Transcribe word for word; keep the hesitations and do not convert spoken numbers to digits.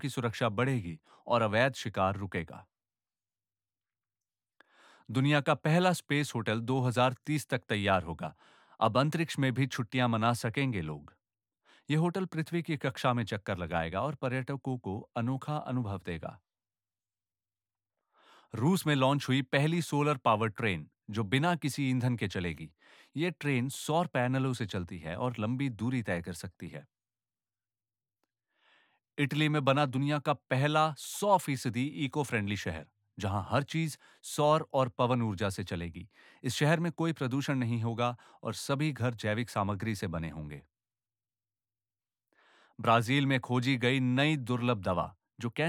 की सुरक्षा बढ़ेगी और अवैध शिकार रुकेगा। दुनिया का पहला स्पेस होटल दो हज़ार तीस तक तैयार होगा। अब अंतरिक्ष में भी छुट्टियां मना सकेंगे लोग। यह होटल पृथ्वी की कक्षा में चक्कर लगाएगा और पर्यटकों को अनोखा अनुभव देगा। रूस में लॉन्च हुई पहली सोलर पावर ट्रेन, जो बिना किसी ईंधन के चलेगी। यह ट्रेन सौर पैनलों से चलती है और लंबी दूरी तय कर सकती है। इटली में बना दुनिया का पहला सौ फीसदी इको फ्रेंडली शहर, जहां हर चीज सौर और पवन ऊर्जा से चलेगी। इस शहर में कोई प्रदूषण नहीं होगा और सभी घर जैविक सामग्री से बने होंगे। ब्राजील में खोजी गई नई दुर्लभ दवा, जो कैंसर